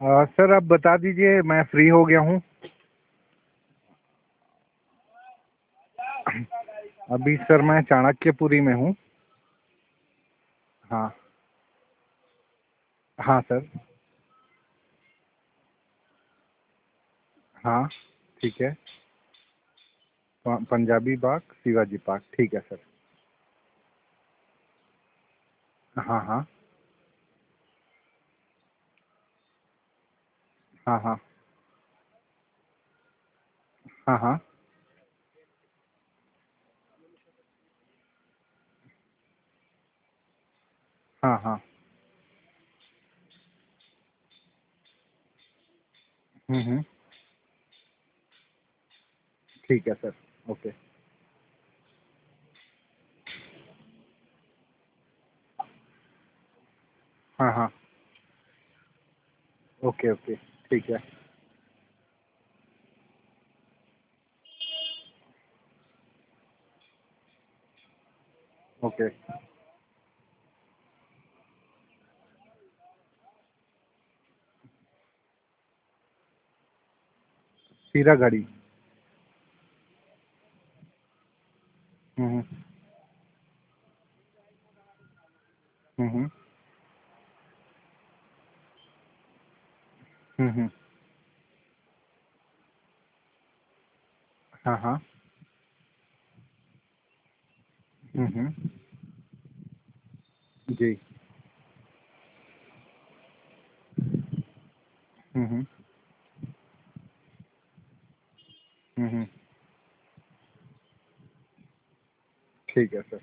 Sir आप बता दीजिए, मैं फ्री हो गया हूँ। अभी सर मैं चाणक्यपुरी में हूँ। हाँ। हाँ सर। हाँ ठीक है। पंजाबी बाग शिवाजी पार्क, ठीक है सर। हाँ हाँ। हाँ हाँ। हाँ हाँ। हाँ हाँ। हम्म। ठीक है सर। ओके। हाँ हाँ। Okay okay. ठीक है। ओके। सीरा घड़ी। हम्म हम्म हम्म। हाँ हाँ। हम्म। जी। हम्म। हम्म। ठीक है sir.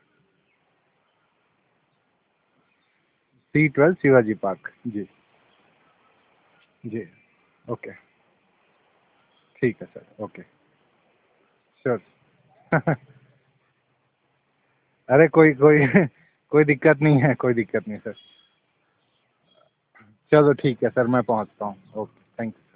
C12 Shivaji park ji. जी। ओके। ठीक है सर। ओके। श्योर। अरे कोई कोई कोई दिक्कत नहीं है, कोई दिक्कत नहीं सर। चलो ठीक है सर, मैं पहुंचता हूँ। Okay, thank you.